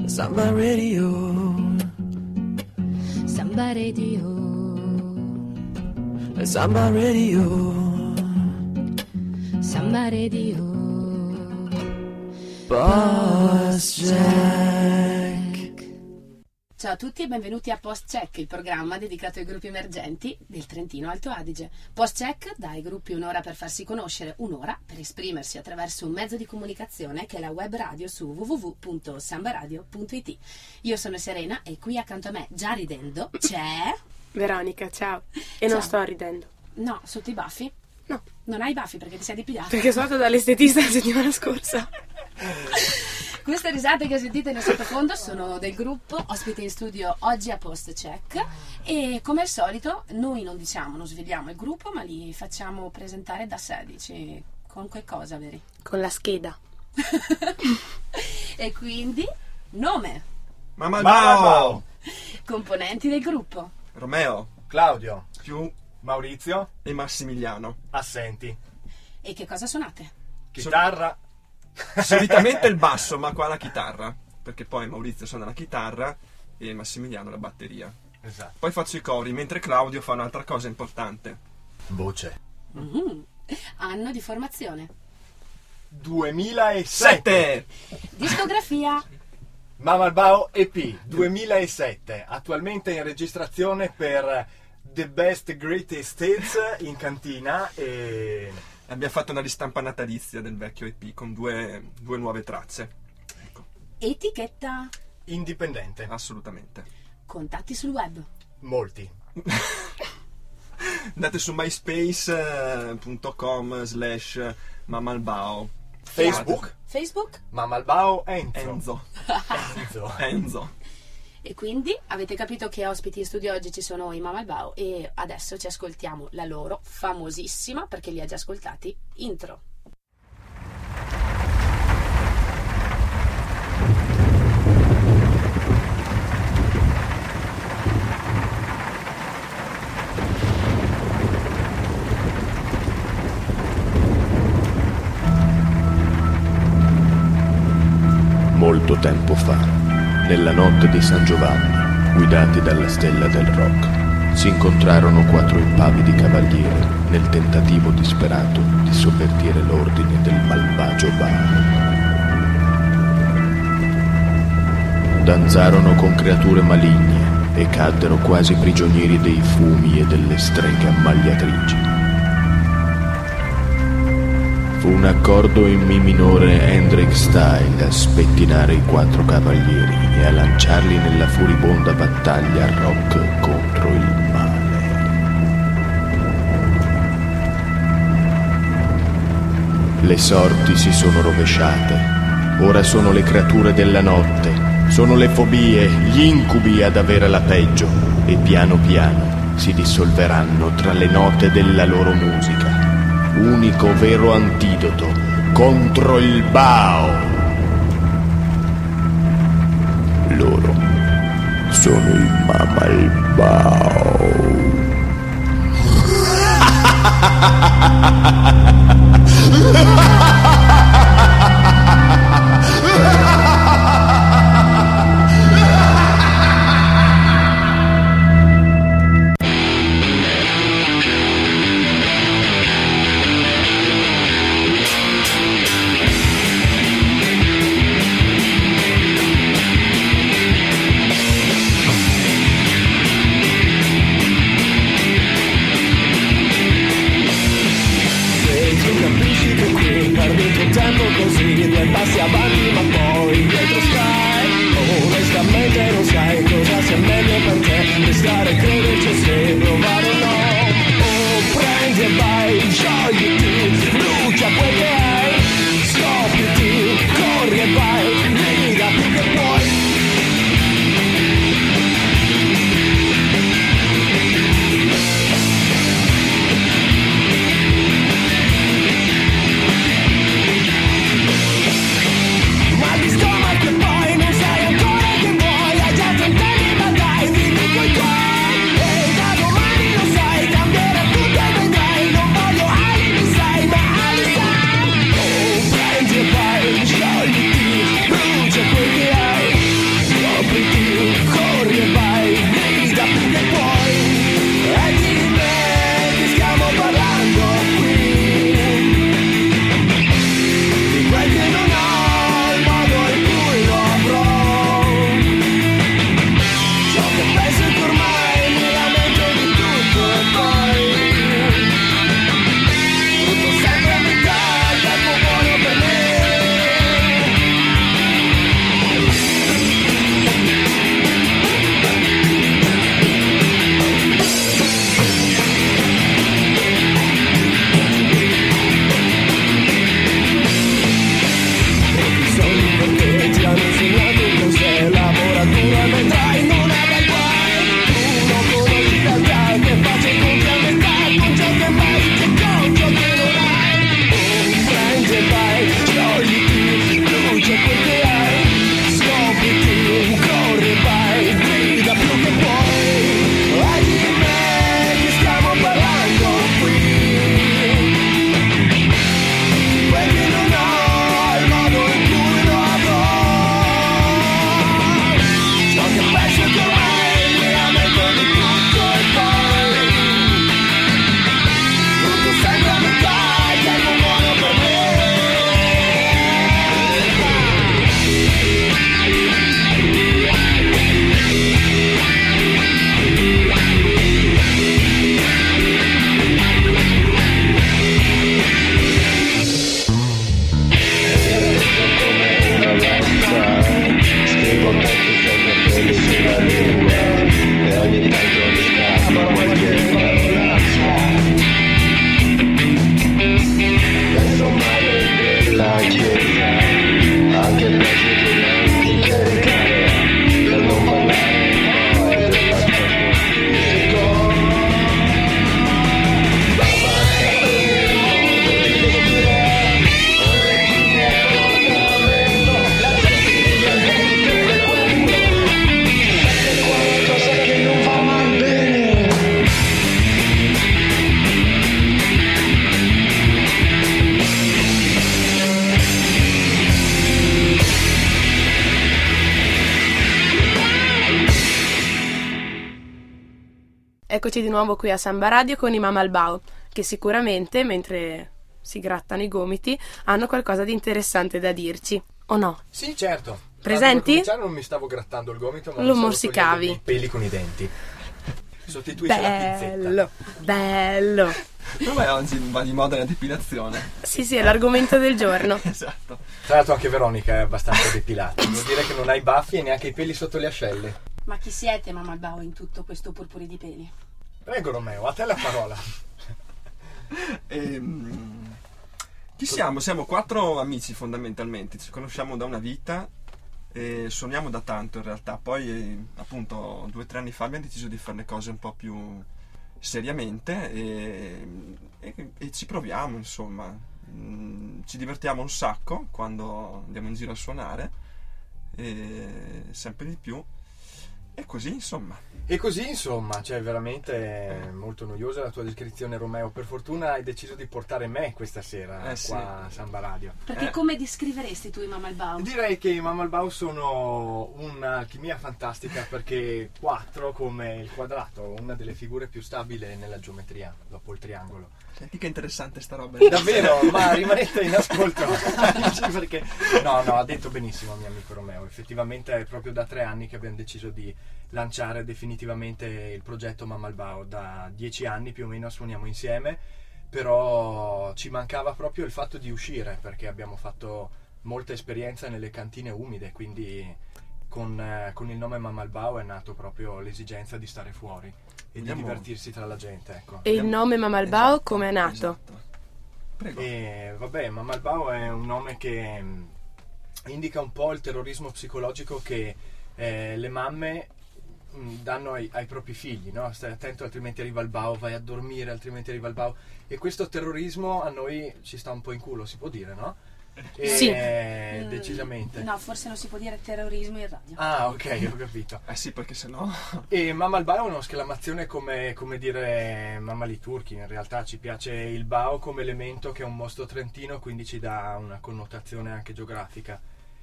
Samba Radio. Samba Radio. Samba Radio. Samba Radio. Post Check. Ciao a tutti e benvenuti a Post Check, il programma dedicato ai gruppi emergenti del Trentino Alto Adige. Post Check dà ai gruppi un'ora per farsi conoscere, un'ora per esprimersi attraverso un mezzo di comunicazione che è la web radio su www.sambaradio.it. Io sono Serena e qui accanto a me, già ridendo, c'è... Veronica, ciao. E Ciao. non sto ridendo. No, sotto i baffi? No. Non hai i baffi perché ti sei depilato? Perché sono andata dall'estetista la settimana scorsa. Queste risate che sentite nel sottofondo sono del gruppo ospite in studio oggi a Post Check e come al solito noi non svegliamo il gruppo, ma li facciamo presentare da sé. Dici con che cosa, veri? Con la scheda. E quindi nome, Mamma componenti del gruppo. Romeo, Claudio, più Maurizio, e Massimiliano. assenti. E che cosa suonate? Chitarra, Solitamente il basso, ma qua la chitarra, perché poi Maurizio suona la chitarra e Massimiliano la batteria. esatto. Poi faccio i cori, mentre Claudio fa un'altra cosa importante. Voce. Anno di formazione. 2007. Discografia. Mama Bao EP 2007, attualmente in registrazione per The Best Greatest Hits in cantina e Abbiamo fatto una ristampa natalizia del vecchio EP con due nuove tracce. Ecco, Etichetta. indipendente. assolutamente. Contatti sul web. Molti. Andate su myspace.com/mamalbao. Facebook, Facebook. Mama Bao Enzo. Enzo. Enzo. Enzo. E quindi avete capito che ospiti in studio oggi ci sono i Mama Albao e adesso ci ascoltiamo la loro famosissima, perché li ha già ascoltati, intro. Molto tempo fa, nella notte di San Giovanni, guidati dalla stella del rock, si incontrarono 4 impavidi cavalieri nel tentativo disperato di sovvertire l'ordine del malvagio Baal. Danzarono con creature maligne e caddero quasi prigionieri dei fumi e delle streghe ammagliatrici. Fu un accordo in mi minore Hendrix style a spettinare i 4 cavalieri e a lanciarli nella furibonda battaglia rock contro il male. Le sorti si sono rovesciate. Ora sono le creature della notte, sono le fobie, gli incubi ad avere la peggio e piano piano si dissolveranno tra le note della loro musica. Unico vero antidoto contro il Bao. Loro sono i Mama Albao. Passi avanti ma poi indietro stai. Onestamente non sai cosa sia meglio per te, restare, crederci se provare o no. O prendi e vai, sciogliti, brucia quel che hai, scopriti, corri e vai, grida più che puoi. Sai eccoci di nuovo qui a Samba Radio con i Mama al Bao, che sicuramente, mentre si grattano i gomiti, hanno qualcosa di interessante da dirci, o no? Sì, certo. Presenti? Non mi stavo grattando il gomito, ma Lo mi stavo morsicavi. togliendo i peli con i denti. Sostituisce la pinzetta. Bello, bello. Come oggi va di moda la depilazione? Sì, è l'argomento del giorno. Esatto. Tra l'altro anche Veronica è abbastanza depilata. Vuol dire che non hai baffi e neanche i peli sotto le ascelle. Ma chi siete, Mama al Bao, in tutto questo purpuri di peli? Prego Romeo, a te la parola. Chi siamo? Siamo 4 amici fondamentalmente, ci conosciamo da una vita e suoniamo da tanto in realtà. Poi appunto 2 o 3 anni fa abbiamo deciso di fare le cose un po' più seriamente e ci proviamo, insomma. Ci divertiamo un sacco quando andiamo in giro a suonare e sempre di più. E così insomma, cioè veramente molto noiosa la tua descrizione, Romeo. Per fortuna hai deciso di portare me questa sera qua sì. a Samba Radio. Perché come descriveresti tu i Mama al Bao? Direi che i Mama al Bao sono un'alchimia fantastica, perché 4 come il quadrato, una delle figure più stabili nella geometria, dopo il triangolo. Senti che interessante sta roba. Davvero, ma rimanete in ascolto. Perché no, ha detto benissimo mio amico Romeo. Effettivamente è proprio da 3 anni che abbiamo deciso di lanciare definitivamente il progetto Mama al Bao. Da 10 anni più o meno suoniamo insieme, però ci mancava proprio il fatto di uscire, perché abbiamo fatto molta esperienza nelle cantine umide, quindi con il nome Mama al Bao è nato proprio l'esigenza di stare fuori e di divertirsi tra la gente, ecco. E il nome Mama al Bao come è nato? Esatto. Prego. E vabbè, Mama al Bao è un nome che indica un po' il terrorismo psicologico che le mamme danno ai propri figli, no? Stai attento, altrimenti arriva il bao, vai a dormire, altrimenti arriva il bao. E questo terrorismo a noi ci sta un po' in culo, si può dire, no? Sì. Decisamente. No, forse non si può dire terrorismo in radio. Ah, ok, ho capito. Sì, perché sennò. E Mama al Bao è un'esclamazione come dire Mamma li turchi. In realtà ci piace il bao come elemento, che è un mostro trentino, quindi ci dà una connotazione anche geografica.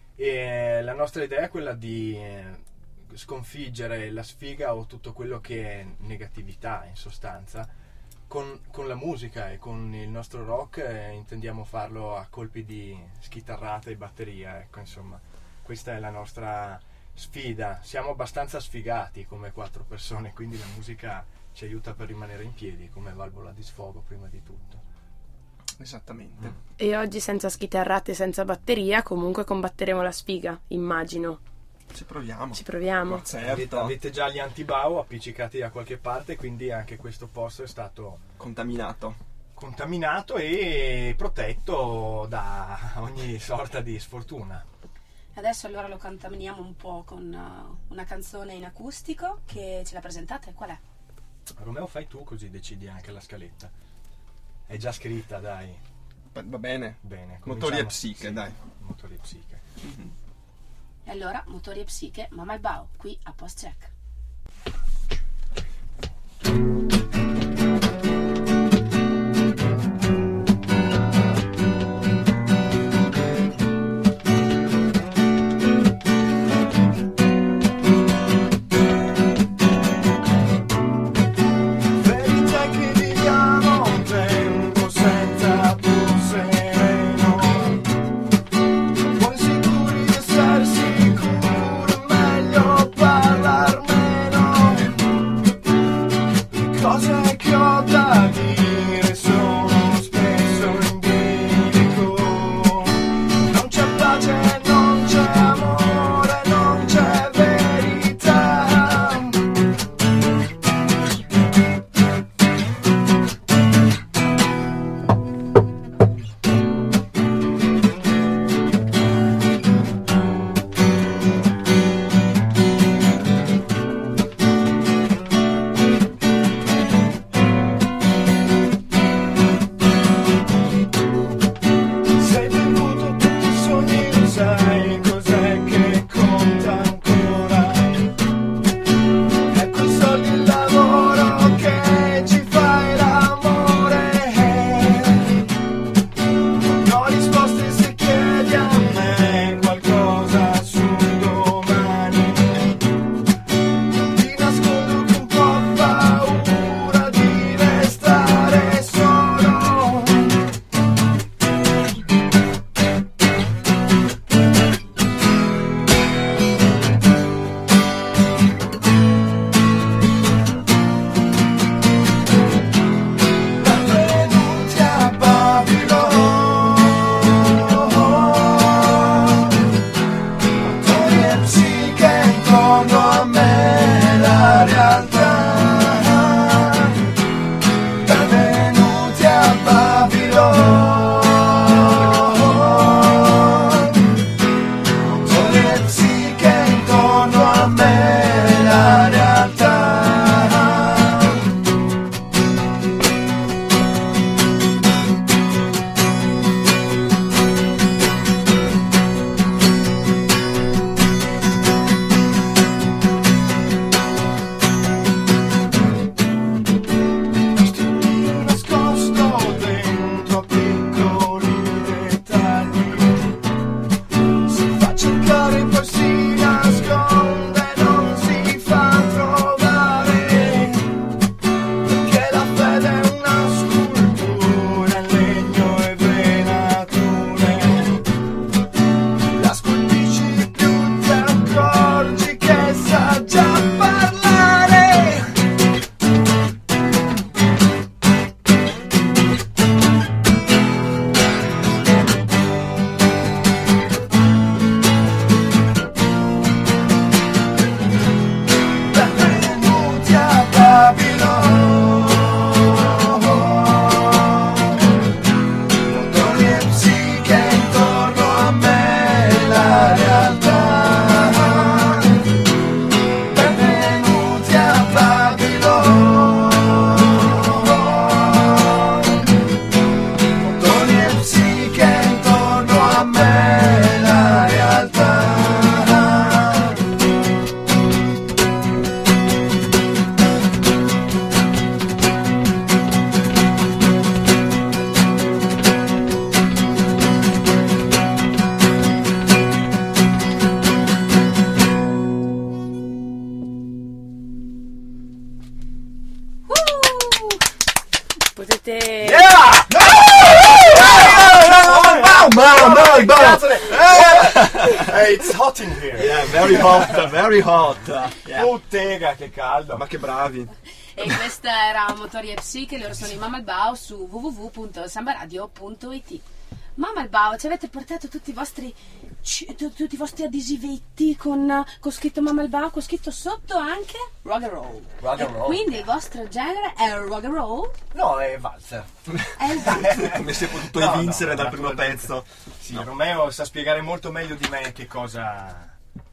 E la nostra idea è quella di sconfiggere la sfiga o tutto quello che è negatività, in sostanza, con la musica, e con il nostro rock intendiamo farlo a colpi di schitarrata e batteria, ecco, insomma, questa è la nostra sfida. Siamo abbastanza sfigati come 4 persone, quindi la musica ci aiuta per rimanere in piedi come valvola di sfogo prima di tutto. Esattamente. E oggi senza schitarrate e senza batteria comunque combatteremo la sfiga, immagino. Ci proviamo. Ma certo. Avete già gli antibao appiccicati da qualche parte, quindi anche questo posto è stato contaminato e protetto da ogni sorta di sfortuna. Adesso allora lo contaminiamo un po' con una canzone in acustico che ce la presentate. Qual è? Romeo, fai tu, così decidi anche la scaletta. È già scritta, dai. Va bene. Bene. Motori e psiche, sì, dai. Motori e psiche. Mm-hmm. E allora, Motori e Psiche, Mama al Bao, qui a Post Check. Ferite che viviamo un tempo senza più sereno, poi sicuri di essere sicuri, meglio parlarne. Tony e psiche intorno a me, la realtà. Benvenuti a Babylon. Tony e psiche intorno a me, la realtà. Potete... It's hot in here. Yeah, very hot, very hot. Yeah. Bottega, che caldo. Ma che bravi. E questa era Motori e Psiche, loro sono i Mama al Bao su www.sambaradio.it. Mama al Bao, ci avete portato tutti i vostri adesivetti con scritto Mama al Bao, con scritto sotto anche rock and roll. Rock and E roll. quindi il vostro genere è il rock and roll? No, è valzer. È il valzer. Come si è potuto No, evincere no, dal primo naturalmente. pezzo. Sì, No. Romeo sa spiegare molto meglio di me che cosa...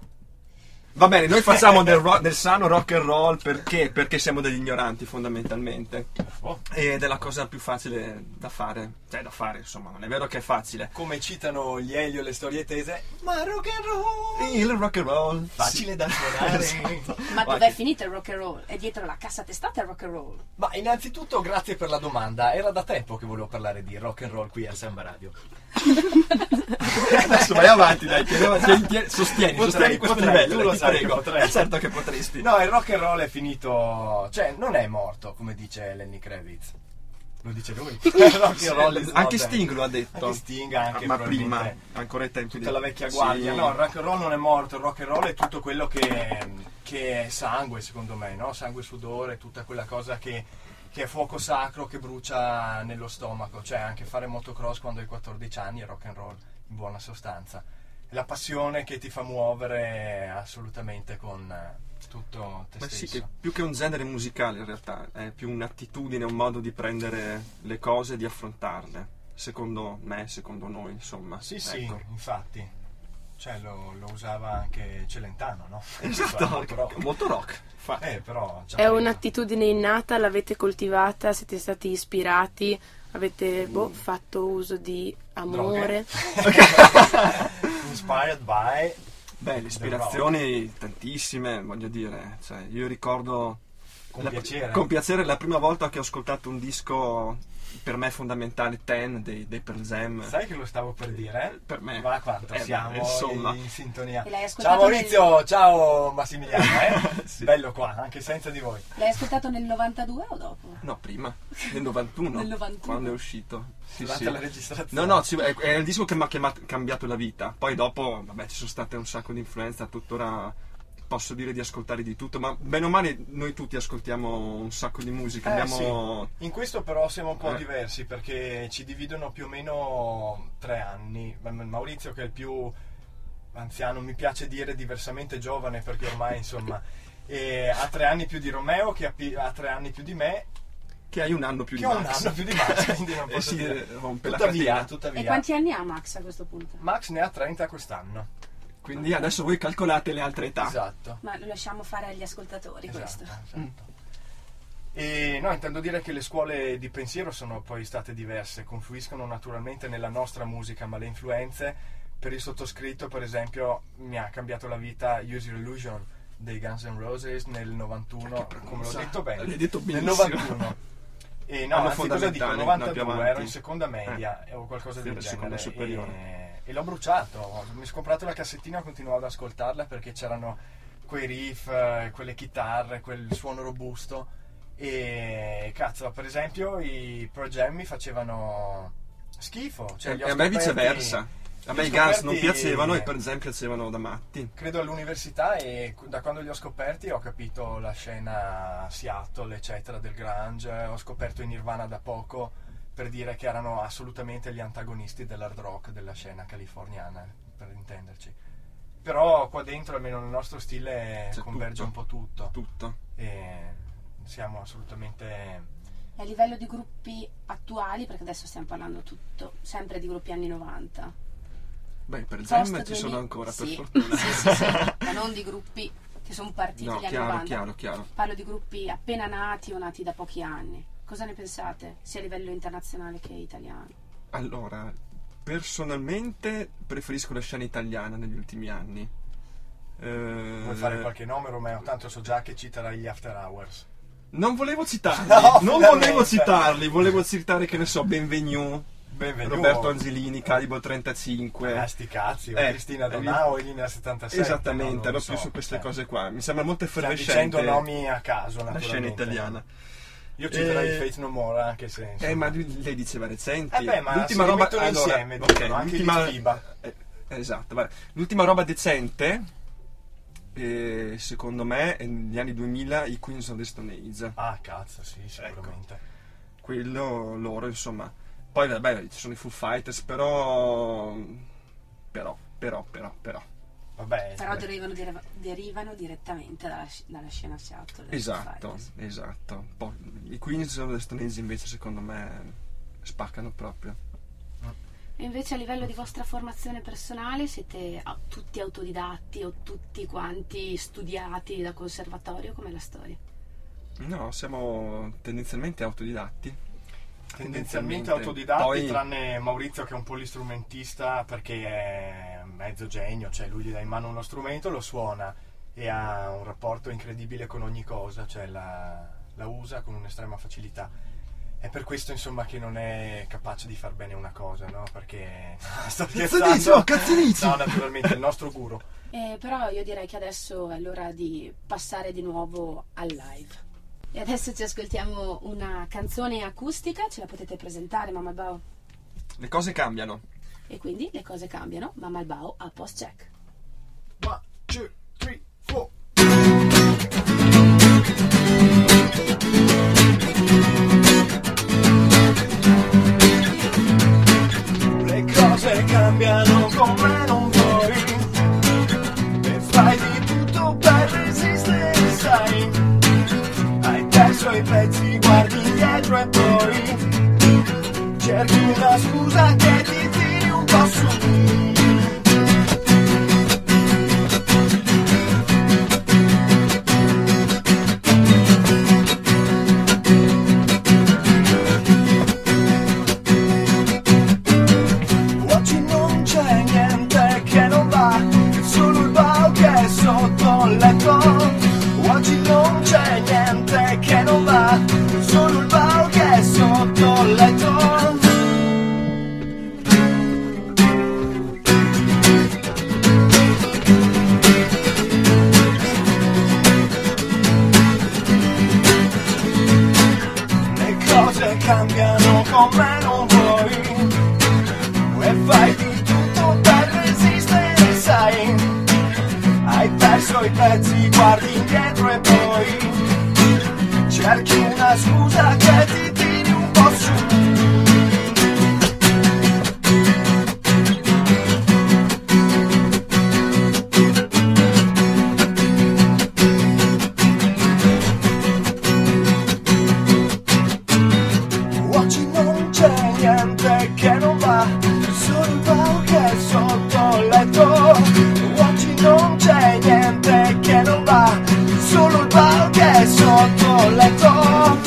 Va bene, noi facciamo del sano rock and roll perché siamo degli ignoranti fondamentalmente. Oh. Ed è la cosa più facile da fare. Cioè da fare, insomma, non è vero che è facile. Come citano gli Elio le storie tese, ma rock and roll Il rock and roll. facile da suonare. Esatto. Ma Guarda dov'è che- finito il rock and roll? È dietro la cassa testata il rock and roll. Ma innanzitutto grazie per la domanda, era da tempo che volevo parlare di rock and roll qui a Samba Radio. Adesso vai avanti, dai, sostieni Potrei, questo potrei, livello, tu lo ti sai che prego. potrei. Certo che potresti. No, il rock and roll è finito, cioè non è morto come dice Lenny Kravitz. Lo dice lui. Il rock and roll is not Anche dead. Sting lo ha detto. Anche Sting, anche ma prima, probabilmente ancora ai tempi tutta la vecchia guardia. Sì. No, il rock and roll non è morto, il rock and roll è tutto quello che è sangue, secondo me, no? Sangue, sudore, tutta quella cosa che è fuoco sacro che brucia nello stomaco, cioè anche fare motocross quando hai 14 anni è rock and roll, in buona sostanza. È la passione che ti fa muovere assolutamente con tutto te Ma sì, stesso. che più che un genere musicale in realtà è più un'attitudine, un modo di prendere le cose e di affrontarle. Secondo me, secondo noi, insomma. Sì, Ecco. infatti. Cioè lo usava anche Celentano, no? Esatto, Molto rock. molto rock. Infatti. Però È un'attitudine innata, l'avete coltivata, siete stati ispirati, avete fatto uso di amore. Inspired by. Beh, le ispirazioni tantissime, voglio dire. Cioè, io ricordo con piacere la prima volta che ho ascoltato un disco per me fondamentale, Ten dei Pearl Jam. Sai che lo stavo per dire? Per me. Ma quanto siamo insomma. in sintonia. E l'hai ascoltato Ciao Maurizio, ciao Massimiliano, Sì. Bello qua, anche senza di voi. L'hai ascoltato nel 92 o dopo? No, prima, nel 91, Nel 91. quando è uscito. Sì, Durante sì. la registrazione. No, è il disco che mi ha cambiato la vita. Poi dopo, vabbè, ci sono state un sacco di influenze, tuttora posso dire di ascoltare di tutto, ma bene o male noi tutti ascoltiamo un sacco di musica. Abbiamo... sì. In questo però siamo un po' diversi perché ci dividono più o meno 3 anni. Maurizio, che è il più anziano, mi piace dire diversamente giovane perché ormai insomma ha 3 anni più di Romeo, che ha 3 anni più di me, Che hai un anno più che di ha un Max. anno più di Max, quindi non posso si dire. rompe la catena. Tuttavia. E quanti anni ha Max a questo punto? Max ne ha 30 quest'anno. Quindi adesso voi calcolate le altre età. Esatto. Ma lo lasciamo fare agli ascoltatori questo. Esatto. E no, intendo dire che le scuole di pensiero sono poi state diverse, confluiscono naturalmente nella nostra musica, ma le influenze per il sottoscritto, per esempio, mi ha cambiato la vita Use Your Illusion dei Guns N' Roses nel 91, come l'ho detto bene, L'hai detto nel benissimo. 91. E no, Anno anzi, cosa dico? fondamentale, 92, più avanti. ero in seconda media o qualcosa del seconda genere. superiore. E l'ho bruciato, mi sono comprato la cassettina e continuavo ad ascoltarla perché c'erano quei riff, quelle chitarre, quel suono robusto. E cazzo, per esempio i Pearl Jam mi facevano schifo. Cioè, li ho E a me scoperti- viceversa. A me li i ho Guns scoperti- non piacevano e per esempio piacevano da matti. Credo all'università, e da quando li ho scoperti ho capito la scena Seattle, eccetera, del grunge. Ho scoperto i Nirvana da poco, per dire che erano assolutamente gli antagonisti dell'hard rock della scena californiana, per intenderci. Però qua dentro, almeno nel nostro stile, C'è converge tutto. un po' tutto. Tutto. E siamo assolutamente E a livello di gruppi attuali, perché adesso stiamo parlando sempre di gruppi anni 90. Beh, per Post Gem ci 2000 sono ancora, sì, per fortuna. sì, ma non di gruppi che sono partiti No, negli anni 90. chiaro. Parlo di gruppi appena nati o nati da pochi anni. Cosa ne pensate, sia a livello internazionale che italiano? Allora, personalmente preferisco la scena italiana negli ultimi anni. Vuoi fare qualche nome, Romeo? Tanto so già che citerai gli After Hours. Non volevo citarli, No, finalmente. volevo citare, che ne so, Benvenu, Roberto Angelini, Calibro 35. Sti cazzi, Cristina Donao e Linea 77. Esattamente, ero più so, su queste cose qua. Mi sembra molto Stiamo effervescente dicendo nomi a caso, la scena naturalmente. italiana. Io citerei Faith No More, anche se... insomma. Ma lei diceva recenti. Ma l'ultima si roba rimettono insieme, ok, dicono, anche l'ultima, di FIBA. esatto, guarda. L'ultima roba decente, secondo me, è negli anni 2000 i Queens of the Stone Age. Ah, cazzo, sì, sicuramente. Quello loro, insomma. Poi vabbè, ci sono i Foo Fighters, però Vabbè, Però derivano direttamente dalla scena Seattle. esatto. Poi, i Queens of the Stone Age invece secondo me spaccano proprio. E invece a livello di vostra formazione personale siete tutti autodidatti o tutti quanti studiati da conservatorio? Com'è la storia? No, siamo tendenzialmente autodidatti. tendenzialmente autodidatti, Poi... tranne Maurizio che è un polistrumentista perché è mezzo genio, cioè lui gli dà in mano uno strumento, lo suona e ha un rapporto incredibile con ogni cosa, cioè la usa con un'estrema facilità. È per questo insomma che non è capace di far bene una cosa, no? Perché sto scherzando. Cazzo dici? No, naturalmente il nostro guru. Però io direi che adesso è l'ora di passare di nuovo al live. E adesso ci ascoltiamo una canzone acustica, ce la potete presentare, Mamma Albao? Le cose cambiano. E quindi le cose cambiano, Mamma Albao a post check. 1, 2, 3, 4. Le cose cambiano come non vuoi e fai di tutto per resistere, sai. Hai perso i pezzi, guardi indietro e poi cerchi una scusa che ti tiri un po' su. Oggi non c'è niente che non va, è solo il bao che è sotto il letto. Oggi non c'è niente che non va, è solo il bao che è sotto il letto. Le cose cambiano come non vuoi e fai di tutto per resistere, sai. Hai perso i pezzi, guardi indietro e poi cerchi una scusa che ti tiri un po' su. Oggi non c'è niente che non va, solo il bao che è sotto il letto. Oggi non c'è niente che non va, solo il bao che è sotto il letto.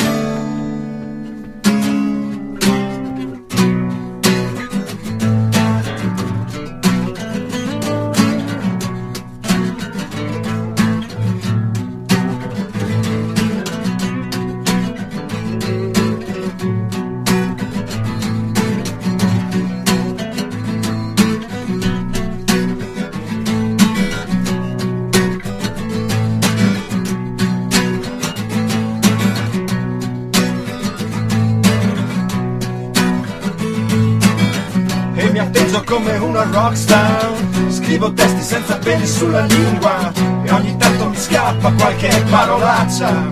E mi atteggia come una rockstar, scrivo testi senza peli sulla lingua e ogni tanto mi scappa qualche parolaccia.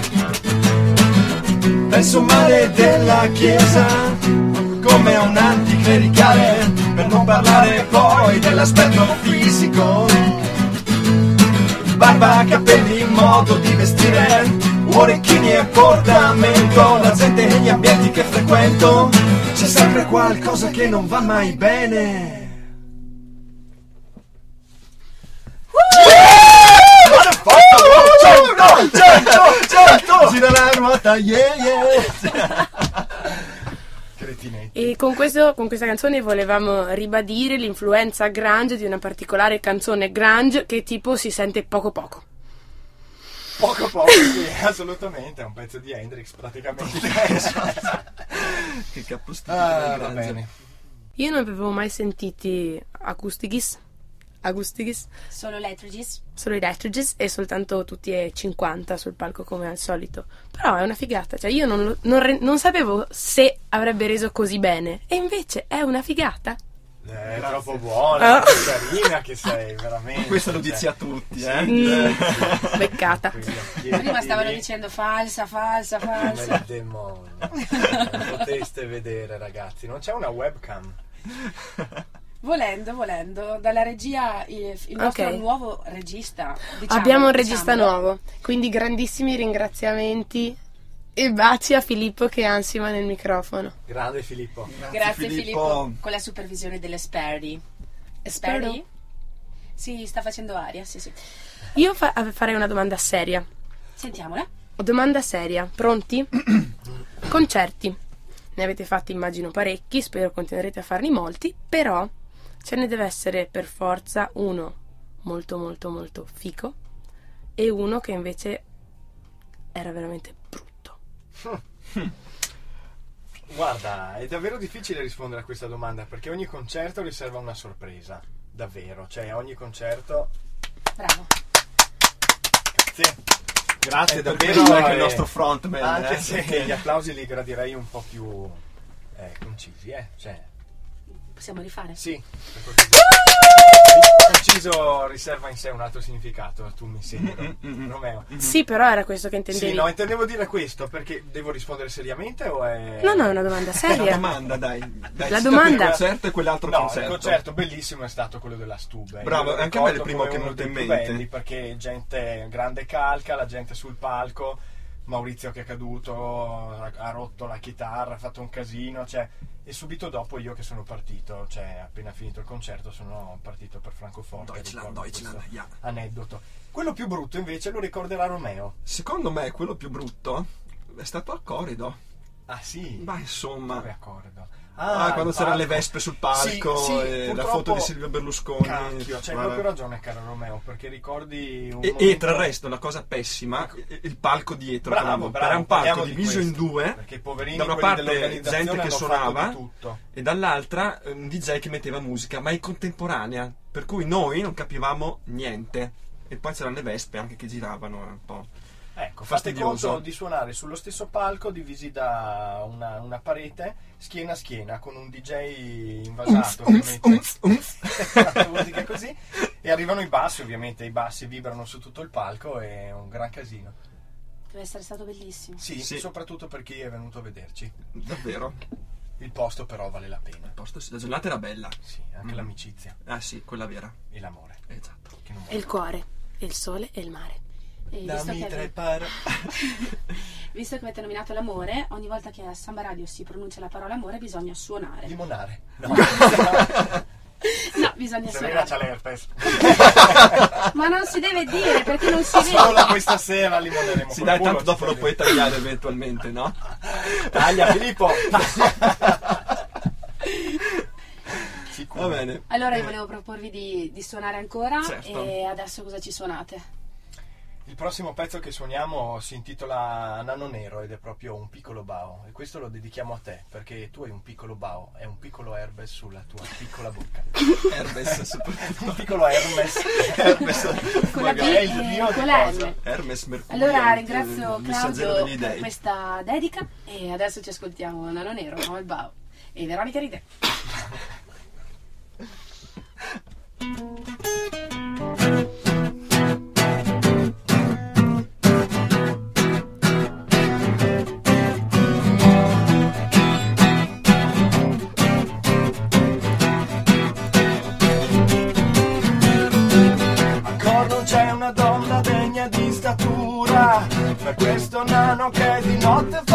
Penso male della chiesa come a un anticlericale, per non parlare poi dell'aspetto fisico. Barba, capelli, modo di vestire, orecchini e portamento, la gente e gli ambienti che frequento, c'è sempre qualcosa che non va mai bene. Gira la ruota, yeah yeah. E con questa canzone volevamo ribadire l'influenza grunge di una particolare canzone grunge che tipo si sente poco poco. Poco, sì, assolutamente, è un pezzo di Hendrix praticamente. Che capostipite Va bene. Io non avevo mai sentiti Acousticis, Solo Electrogis. solo i Electrogis e soltanto tutti e 50 sul palco come al solito. Però è una figata, cioè io non sapevo se avrebbe reso così bene e invece è una figata. È troppo buona, carina che sei, veramente. Questo lo dici a tutti, Beccata. Prima stavano dicendo falsa. Il demonio. Non poteste vedere, ragazzi, non c'è una webcam. Volendo, dalla regia il nostro nuovo regista. Abbiamo un regista nuovo, quindi grandissimi ringraziamenti e baci a Filippo che ansima nel microfono. Grande Filippo. Grazie Filippo, con la supervisione dell'Esperti. Esperti? Sì, sta facendo aria, sì. Io farei una domanda seria. Sentiamola. Domanda seria, pronti? Concerti. Ne avete fatti immagino parecchi, spero continuerete a farne molti, però ce ne deve essere per forza uno molto molto molto fico e uno che invece era veramente brutto. Guarda, è davvero difficile rispondere a questa domanda perché ogni concerto riserva una sorpresa, davvero, cioè ogni concerto. Bravo. Grazie davvero. Questo è anche il nostro frontman, anche se gli applausi li gradirei un po' più concisi, cioè. Possiamo rifare? Sì, per cortesia. Conciso riserva in sé un altro significato, tu mi segni, Romeo. Sì, però era questo che intendevi. Sì, no, intendevo dire questo perché devo rispondere seriamente o è. No, è una domanda seria. La domanda, dai La domanda. Il concerto e quell'altro concerto. Il concerto bellissimo è stato quello della Stube. Bravo, anche a me è il primo che mi è venuto in mente. Perché gente grande calca, la gente sul palco, Maurizio che è caduto, ha rotto la chitarra, ha fatto un casino, cioè, e subito dopo io che sono partito, cioè appena finito il concerto sono partito per Francoforte. Deutschland, yeah. Aneddoto. Quello più brutto invece lo ricorderà Romeo. Secondo me quello più brutto è stato al corrido. Ah sì? Ma insomma. Dove accordo? Quando c'erano le vespe sul palco sì, e la foto di Silvio Berlusconi. Cacchio, c'hai proprio ragione, caro Romeo, perché ricordi un e tra il resto la cosa pessima, il palco dietro. Bravo, era un palco di diviso in due, perché poverini, da una parte gente che suonava tutto, e dall'altra un DJ che metteva musica, ma in contemporanea, per cui noi non capivamo niente. E poi c'erano le vespe anche che giravano un po'. Ecco, fate fastidioso. conto di suonare sullo stesso palco divisi da una parete schiena a schiena con un DJ invasato che mette la musica così e arrivano i bassi, ovviamente i bassi vibrano su tutto il palco e è un gran casino. Deve essere stato bellissimo. Sì, soprattutto per chi è venuto a vederci. Davvero. Il posto però vale la pena. La giornata era bella. Sì, anche l'amicizia. Ah sì, quella vera. E l'amore. Esatto. E il cuore, e il sole e il mare. Dammi tre par. Visto che avete nominato l'amore, ogni volta che a Samba Radio si pronuncia la parola amore bisogna suonare. Limonare. No. No, bisogna Serena suonare. c'ha l'herpes. Ma non si deve dire perché non si vede. Solo questa sera limoneremo. Sì, dai, tanto dopo lo puoi tagliare eventualmente, no? Taglia Filippo. Va bene. Allora io volevo proporvi di suonare ancora. Certo. E adesso cosa ci suonate? Il prossimo pezzo che suoniamo si intitola Nano Nero ed è proprio un piccolo bao e questo lo dedichiamo a te perché tu hai un piccolo bao, è un piccolo Hermes sulla tua piccola bocca. Hermes soprattutto. Un piccolo Hermes. Con la B è il mio con la M. Hermes Mercurio. Allora ringrazio il messaggero Claudio degli per dei. questa dedica e adesso ci ascoltiamo Nano Nero, no il Bao e Veronica ride. Ancora non c'è una donna degna di statura, per questo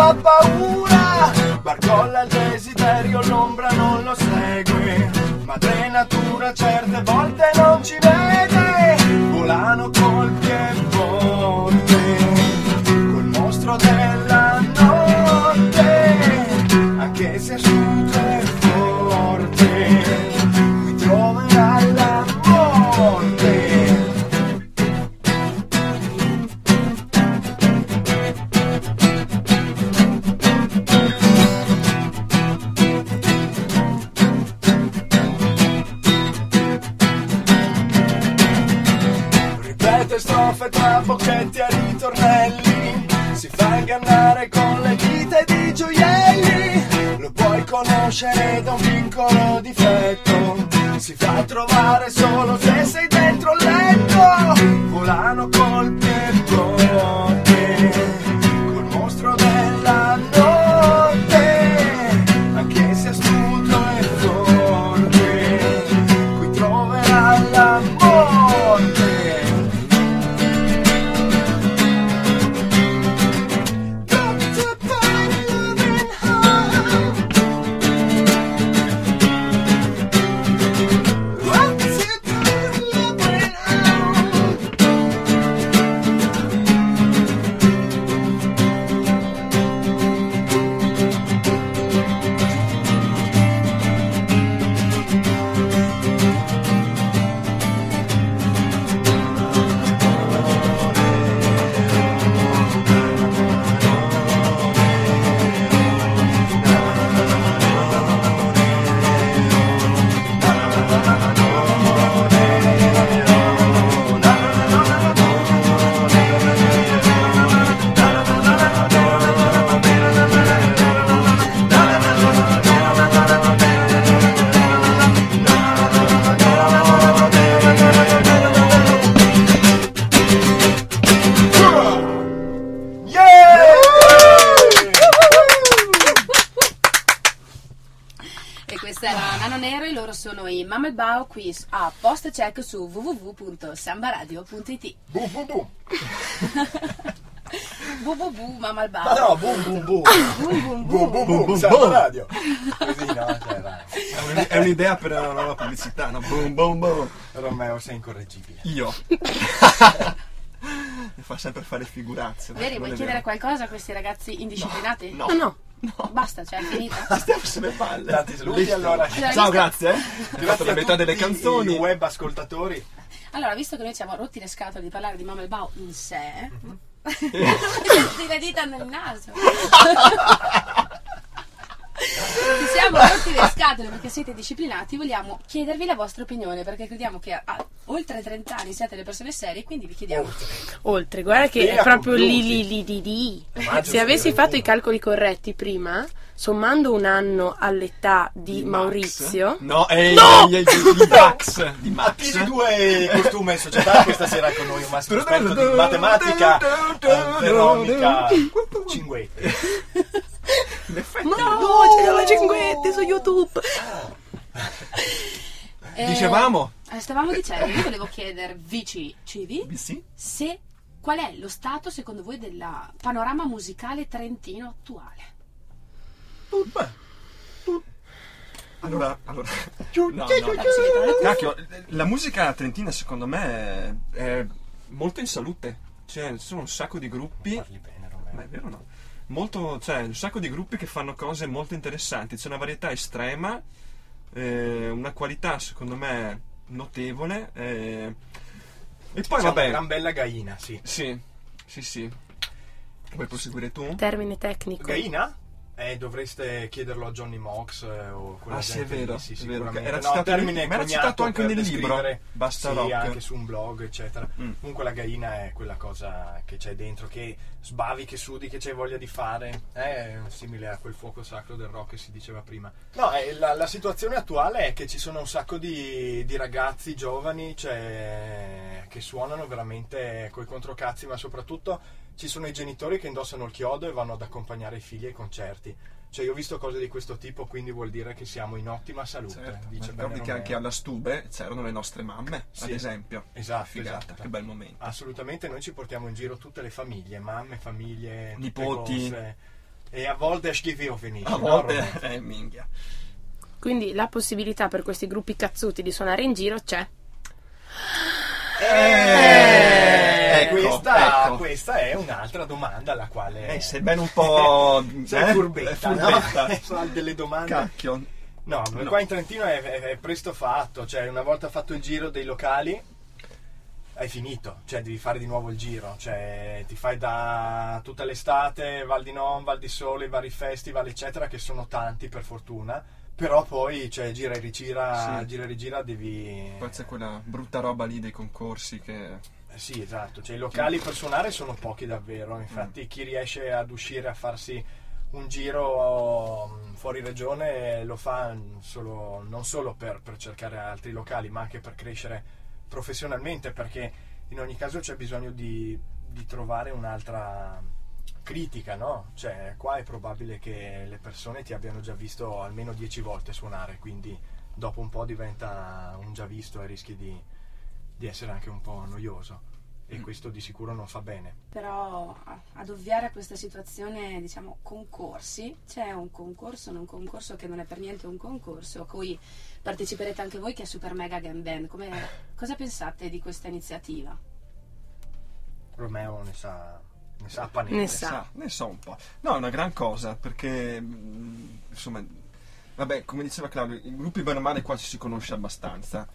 fa paura, barcolla il desiderio, l'ombra non lo segue, madre natura certe volte non ci vede, volano colpi e botte, col mostro della notte, anche se astuto e forte, qui troverai la morte. Strofe tra bocchetti e ritornelli, si fa ingannare con le dita di gioielli, lo puoi conoscere da un piccolo difetto, si fa trovare solo se sei dentro il letto, volano colpi e botte, col mostro della notte, anche se astuto e forte, qui troverai la morte. Sono i Mamma il Bao qui a Post Check su www.sambaradio.it. www Mamma il Bao. Ma no, boom Samba Radio. Così no, è un'idea per una nuova pubblicità, no? Boom. Romeo sei incorreggibile. Io. Mi fa sempre fare figurazze. Veri, vuoi chiedere qualcosa a questi ragazzi indisciplinati? No. Basta, cioè è finita. Stiamo sulle palle. Tanti saluti allora. Ciao, grazie. Ti ho fatto la metà delle canzoni. I web ascoltatori. Allora, visto che noi ci siamo rotti le scatole di parlare di Mamma il Bao in sé, ti le dita nel naso. Ci siamo rotti le scatole perché siete disciplinati, vogliamo chiedervi la vostra opinione perché crediamo che a oltre 30 anni siate le persone serie, quindi vi chiediamo oltre, guarda che è proprio lì. Se avessi fatto i calcoli corretti prima, sommando un anno all'età di Maurizio, di Max, attesi due costume in società questa sera con noi un massimo esperto di matematica, Veronica Cinguetti. c'è la Cinguetti su YouTube. Dicevamo? Stavamo dicendo, io volevo chiedervi Sì? se qual è lo stato secondo voi del panorama musicale trentino attuale. Allora cacchio, la musica trentina secondo me è molto in salute, cioè ci sono un sacco di gruppi. Parli bene, Romeo. Ma è vero, no? Molto, cioè un sacco di gruppi che fanno cose molto interessanti, c'è una varietà estrema, una qualità secondo me notevole, e poi C'è vabbè, una gran bella gaina, sì. sì, vuoi proseguire tu? Termine tecnico. Gaina? Dovreste chiederlo a Johnny Mox o quella Sì, è gente vero, lì, sì, è vero, sicuramente. che era No, citato termine ma era coniato citato anche per nel libro descrivere- Basta sì, Rock. anche su un blog eccetera. Mm. Comunque la gaina è quella cosa che c'è dentro, che sbavi, che sudi, che c'hai voglia di fare, è simile a quel fuoco sacro del rock che si diceva prima. No, la situazione attuale è che ci sono un sacco di ragazzi giovani, cioè, che suonano veramente coi controcazzi, ma soprattutto ci sono i genitori che indossano il chiodo e vanno ad accompagnare i figli ai concerti. Cioè, io ho visto cose di questo tipo, quindi vuol dire che siamo in ottima salute. Certo, Dice ma ricordi bene che Romeo. anche alla Stube c'erano le nostre mamme, ad Sì, esempio. esatto, Figata, esatto. che bel momento. Assolutamente, noi ci portiamo in giro tutte le famiglie, mamme, famiglie, tutte Nipoti. gonze. E a volte schifo finisce. A volte minchia. Quindi la possibilità per questi gruppi cazzuti di suonare in giro c'è. Ecco. Questa è un'altra domanda alla quale Sei ben un po'... sei furbetta, no? furbetta. Sono delle domande. Cacchio. No, qua in Trentino è presto fatto, cioè una volta fatto il giro dei locali hai finito, cioè devi fare di nuovo il giro, cioè ti fai da tutta l'estate, Val di Non, Val di Sole, i vari festival eccetera, che sono tanti per fortuna, però poi cioè gira e rigira, Sì. gira e rigira, devi... Poi c'è quella brutta roba lì dei concorsi che... Sì, esatto, cioè i locali per suonare sono pochi davvero, infatti chi riesce ad uscire a farsi un giro fuori regione lo fa non solo per cercare altri locali, ma anche per crescere professionalmente, perché in ogni caso c'è bisogno di trovare un'altra critica, no? Cioè qua è probabile che le persone ti abbiano già visto almeno 10 volte suonare, quindi dopo un po' diventa un già visto e rischi di essere anche un po' noioso, e questo di sicuro non fa bene. Però ad ovviare a questa situazione, diciamo, concorsi, c'è un concorso che non è per niente un concorso, a cui parteciperete anche voi, che è Super Mega Game Band. Cosa pensate di questa iniziativa? Romeo ne sa panere. Ne sa. Un po'. No, è una gran cosa, perché insomma, vabbè, come diceva Claudio, i gruppi bene o male qua ci si conosce abbastanza.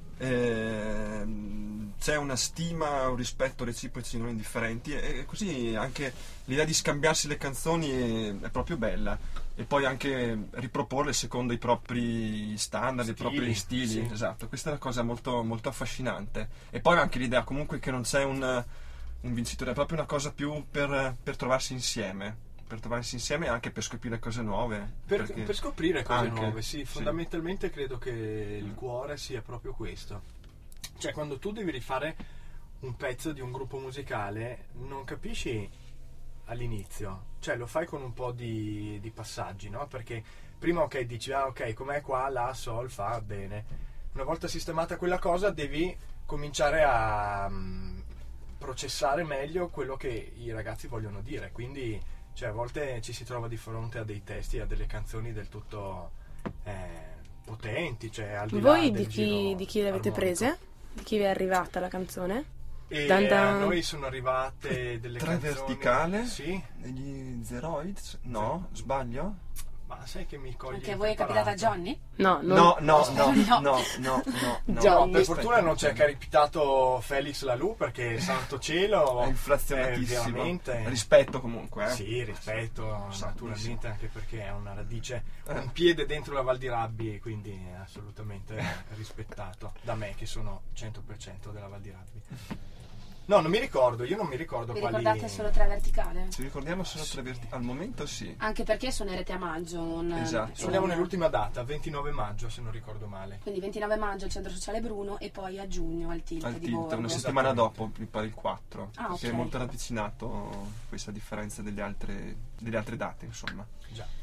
C'è una stima, un rispetto reciproci non indifferenti, e così anche l'idea di scambiarsi le canzoni è proprio bella, e poi anche riproporle secondo i propri standard, i propri stili. Sì. Esatto, questa è una cosa molto, molto affascinante. E poi anche l'idea comunque che non c'è un vincitore, è proprio una cosa più per trovarsi insieme. Per trovarsi insieme e anche per scoprire cose nuove. Per scoprire cose anche, nuove, sì, sì. fondamentalmente credo che il cuore sia proprio questo. Cioè quando tu devi rifare un pezzo di un gruppo musicale non capisci all'inizio, cioè lo fai con un po' di passaggi, no? Perché prima ok, dici ok, com'è qua, la, sol, fa, bene. Una volta sistemata quella cosa devi cominciare a processare meglio quello che i ragazzi vogliono dire, quindi cioè a volte ci si trova di fronte a dei testi, a delle canzoni del tutto potenti, cioè al di là Voi del giro di chi le avete armonico. prese? Di chi vi è arrivata la canzone? E Dan dan. a noi sono arrivate delle Tre canzoni verticale? Sì, Gli Zeroids? No? Sbaglio? ma sai che mi coglie Anche a voi è capitata a impreparato? Johnny? No, No. Già. Per fortuna non c'è capitato Felix Lalù, perché santo cielo È inflazionatissimo. veramente Rispetto comunque, sì, rispetto Sì, naturalmente, anche perché è una radice, un piede dentro la Val di Rabbi, e quindi è assolutamente rispettato da me che sono 100% della Val di Rabbi. No, non mi ricordo, io non mi ricordo Vi quali... ricordate solo Tre verticale? Ci ricordiamo solo al momento sì. Anche perché suonerete a maggio. Esatto. Suoniamo nell'ultima data, 29 maggio se non ricordo male. Quindi 29 maggio al Centro Sociale Bruno, e poi a giugno al Tilt Al di Tilt, Borgo. una settimana dopo, mi pare il 4, Ah, che è ok. molto ravvicinato, questa differenza delle altre date, insomma. Già.